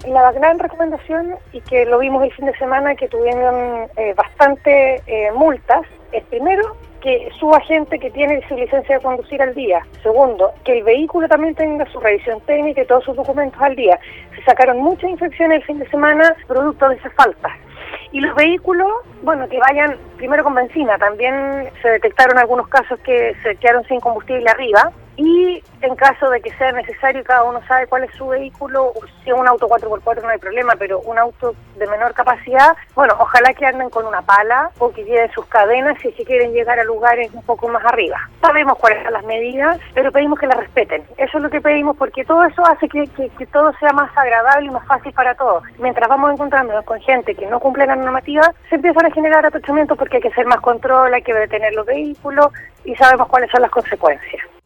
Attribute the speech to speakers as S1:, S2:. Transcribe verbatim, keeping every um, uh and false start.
S1: La gran recomendación, y que lo vimos el fin de semana, que tuvieron eh, bastante eh, multas, es primero que suba gente que tiene su licencia de conducir al día. Segundo, que el vehículo también tenga su revisión técnica y todos sus documentos al día. Se sacaron muchas infracciones el fin de semana producto de esas faltas. Y los vehículos, bueno, que vayan primero con benzina. También se detectaron algunos casos que se quedaron sin combustible arriba. Y en caso de que sea necesario, cada uno sabe cuál es su vehículo, si es un auto cuatro por cuatro no hay problema, pero un auto de menor capacidad, bueno, ojalá que anden con una pala o que lleven sus cadenas si es que quieren llegar a lugares un poco más arriba. Sabemos cuáles son las medidas, pero pedimos que las respeten. Eso es lo que pedimos, porque todo eso hace que, que, que todo sea más agradable y más fácil para todos. Mientras vamos encontrándonos con gente que no cumple la normativa, se empiezan a generar atochamientos porque hay que hacer más control, hay que detener los vehículos y sabemos cuáles son las consecuencias.